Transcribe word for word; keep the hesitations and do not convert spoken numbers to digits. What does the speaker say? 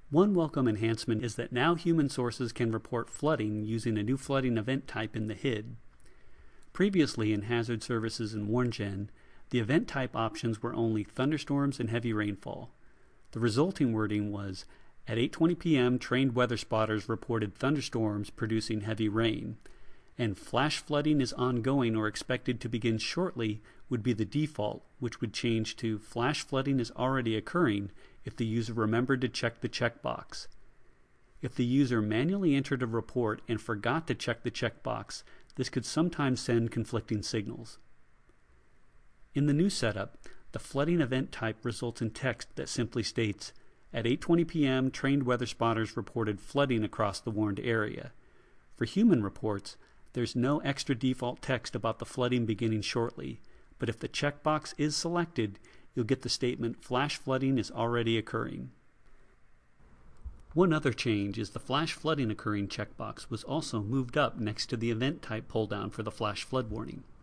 One welcome enhancement is that now human sources can report flooding using a new flooding event type in the H I D. Previously in Hazard Services and WarnGen, the event type options were only thunderstorms and heavy rainfall. The resulting wording was, at eight twenty p m trained weather spotters reported thunderstorms producing heavy rain, and flash flooding is ongoing or expected to begin shortly would be the default, which would change to flash flooding is already occurring if the user remembered to check the checkbox. If the user manually entered a report and forgot to check the checkbox, this could sometimes send conflicting signals. In the new setup, the flooding event type results in text that simply states, at eight twenty p m trained weather spotters reported flooding across the warned area. For human reports, there's no extra default text about the flooding beginning shortly, but if the checkbox is selected, you'll get the statement flash flooding is already occurring. One other change is the flash flooding occurring checkbox was also moved up next to the event type pull-down for the flash flood warning.